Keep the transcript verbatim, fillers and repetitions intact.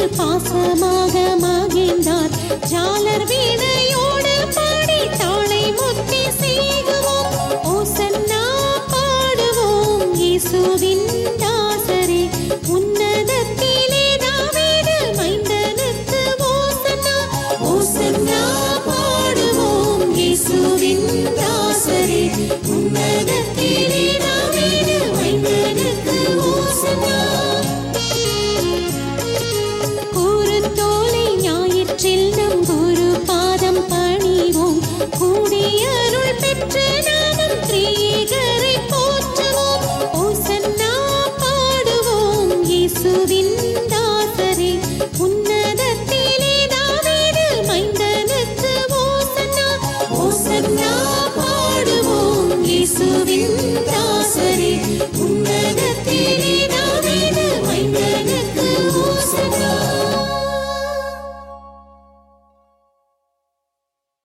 பாசமாக மகிழ்ந்தார். ஜாலர் வீணையோடு பாடி தாளை முத்தி செய்குவோம். ஓசன்னா பாடுவோம் இயேசுவின் தாசரே. உன்னதத்திலே தாவீது மைந்தனுக்கு ஓசன்னா. ஓசன்னா பாடுவோம் இயேசுவின் தாசரே. உன்னதத்திலே தாவீது மைந்தனுக்கு ஓசன்னா. செல்லும் குரு பாதம் பணிவோம். கூடியருள் பெற்ற நாமம் திரியேகரை போற்றுவோம். ஓசன்னா பாடுவோம் இயேசுவின் தாசரே. உன்னதத்திலே தாவீது மைந்தனுக்கு ஓசன்னா. ஓசன்னா பாடுவோம் இயேசுவின் தாசரே.